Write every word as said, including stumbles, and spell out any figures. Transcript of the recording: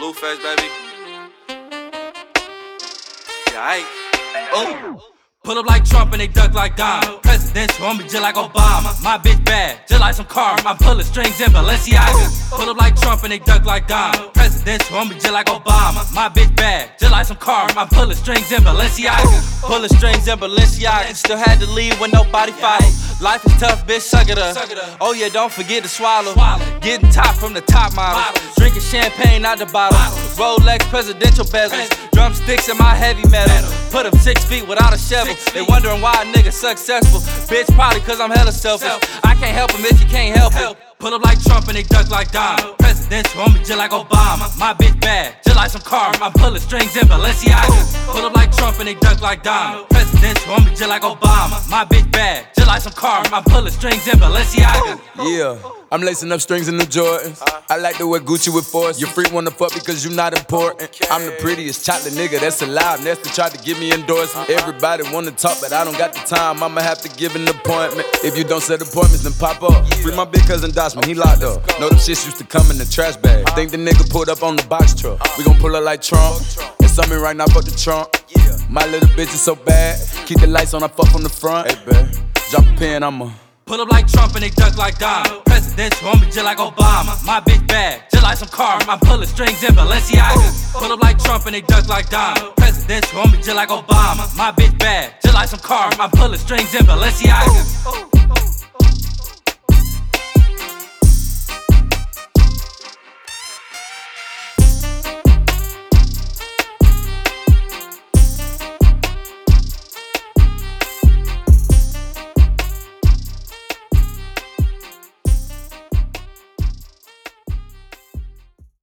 Blueface, baby. Yeah, aight. Oh. Pull up like Trump and they duck like Dom. Presidential on me just like Obama. My bitch bad, just like some car. I'm pulling strings in Balenciaga. Pull up like Trump and they duck like Dom. Presidential on me just like Obama. My bitch bad, just like some car. I'm pulling strings in Balenciaga. Pulling strings in Balenciaga. Still had to leave when nobody followed. Life is tough, bitch, suck it up. Oh yeah, don't forget to swallow. Getting top from the top model. Drinking champagne out the bottle. Rolex presidential bezels. Drumsticks in my heavy metal. Put up six feet without a shovel. They wondering why a nigga successful. Bitch, probably cause I'm hella selfish. I can't help him if you can't help it. Pull up like Trump and they duck like Dom. Presidential on me just like Obama. My bitch bad, just like some car. I'm pulling strings in Balenciaga. Pull up like Trump and they duck like Dom. Presidential on me just like Obama. My bitch bad, just like some car. I'm pulling strings in Balenciaga. Yeah, I'm lacing up strings in the Jordans. I like to wear Gucci with force. Your freak wanna fuck because you not important. I'm the prettiest chocolate nigga that's alive. Nestor tried to give me endorsement. Everybody wanna talk, but I don't got the time. I'ma have to give an appointment. If you don't set appointments, then pop up. Free my big cousin Dosman, he locked up. Know them shits used to come in the trash bag. Think the nigga pulled up on the box truck. We gon' pull up like Trump. It's something right now, fuck the trunk. My little bitch is so bad. Keep the lights on, I fuck from the front. Hey, babe, drop a pin, I'ma pull up like Trump and they duck like Dom. Presidential on me just like Obama. My bitch bad, just like some car. I'm pulling strings in Balenciaga. Pull up like Trump and they duck like Dom. Presidential on me just like Obama. My bitch bad, just like some car. I'm pulling strings in Balenciaga.